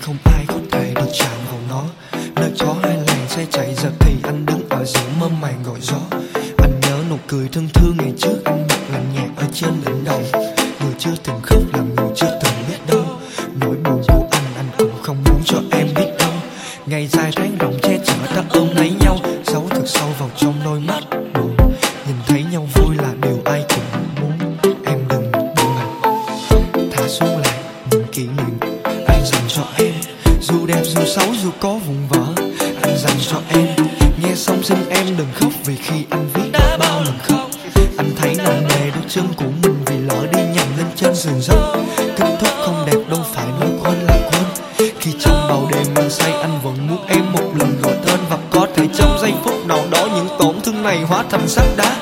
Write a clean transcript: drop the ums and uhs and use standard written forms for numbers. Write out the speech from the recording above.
không ai có thể được chạm vào nó. Nơi chó hai làng xe chạy giờ thì anh đứng ở giữa mơ màng gọi gió. Anh nhớ nụ cười thân thương ngày trước anh mặc lạnh nhạt ở trên đỉnh đầu. Người chưa từng khóc là người chưa từng biết đâu. Nỗi buồn của anh cũng không muốn cho em biết đâu. Ngày dài tháng rộng che chở ta ôm lấy nhau, giấu thật sâu vào trong đôi mắt buồn. Nhìn thấy nhau vui là điều ai cũng muốn. Em đừng buồn anh, thả xuống lại những kỷ niệm anh dành cho em. Dù đẹp dù xấu dù có vùng vỡ, anh dành cho em. Nghe xong xin em đừng khóc vì khi anh viết đã bao lần khóc. Anh thấy nặng nề đôi chân của mình vì lỡ đi nhầm lên trên sườn dốc. Kết thúc không đẹp đâu phải nói quên là quên. Khi trong bầu đêm mình say anh vẫn muốn em một lần gọi tên. Và có thể trong giây phút nào đó những tổn thương này hóa thành sắt đá.